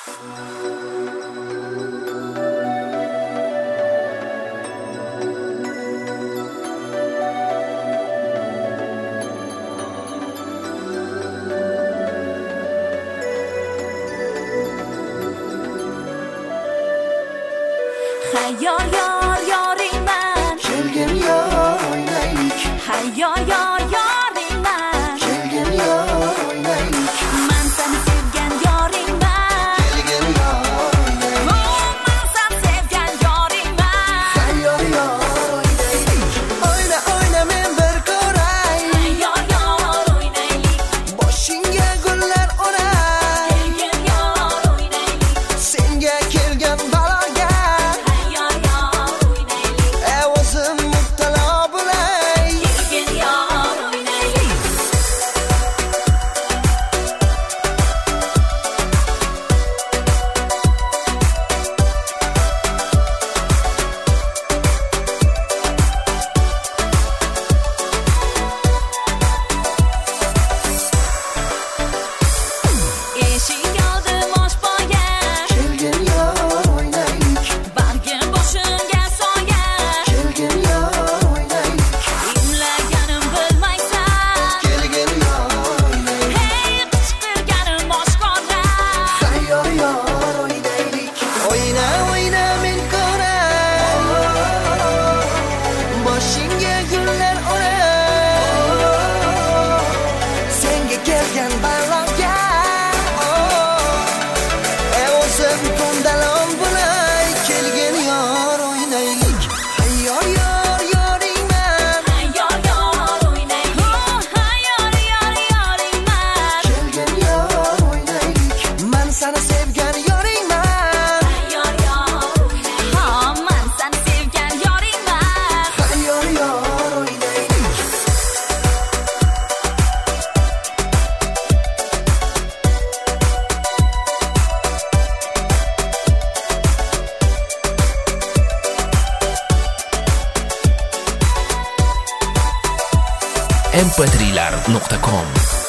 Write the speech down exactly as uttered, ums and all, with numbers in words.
Hayyor yor yoringman, kelgin yor o'ynaylik. hayyor yor yoringman, Kelgin yor o'ynaylik. man seni sevgan yoringman, Kelgin yor o'ynaylik. oh man seni sevgan yoringman, Hayyor yor o'ynaylik. O'yna o'yna men bir ko'ray. hayyor yor o'ynaylik, Boshingga gullar o'ray. kelgin yor o'ynaylik, Senga kelgan baloga hayyor yor o'ynaylik, ey o'zim mubtalo bo'lay. kelgin yor o'ynaylik. Eshik oldi moshboya, Kelgin yor o'ynaylik. bargim boshimga soya, Kelgin yor o'ynaylik. imlaganim bilmaysan, Kelgin yor o'ynaylik. hey qichqirganim oshkora, Hayyor yor o'ynaylik. O'yna o'yna men ko'ray. Boshingga gullar o'ray. Senga kelgan baloga ey o'zim ko'ndalon bo'lay. Kelgin yor o'ynaylik. Hayyor yor yoringman. hayyor yor o'ynaylik, oh hayyor yor yoringman, Kelgin yor o'ynaylik. Man seni sevgan yoringman. hayyor yor o'ynaylik, oh man seni sevgan yoringman. Hayyor yor o'ynaylik. em pe tri lar nuqta com